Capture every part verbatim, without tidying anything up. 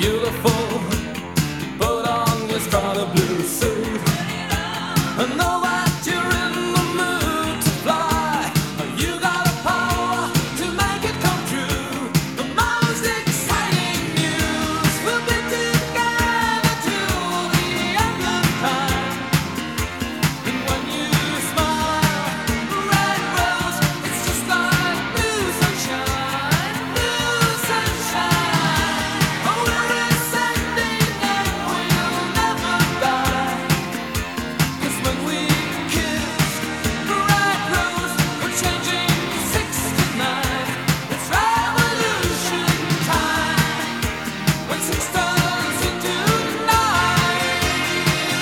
beautiful. Put on your scarlet blue suit. I know that you're in the mood to fly. You got the power to make it come true. The most exciting news will be together till the end of time. And when you smile, red rose, it's just like blue sunshine, blue sunshine. Oh, we're ascending and we'll never die. 'Cause when we kiss, red rose, we're changing six to nine. It's revolution time. When six turns into nine.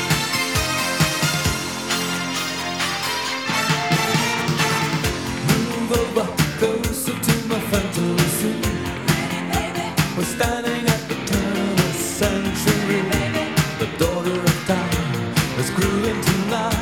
Move over closer to my fantasy. We're standing at the turn of the century. The daughter of time is grooving tonight.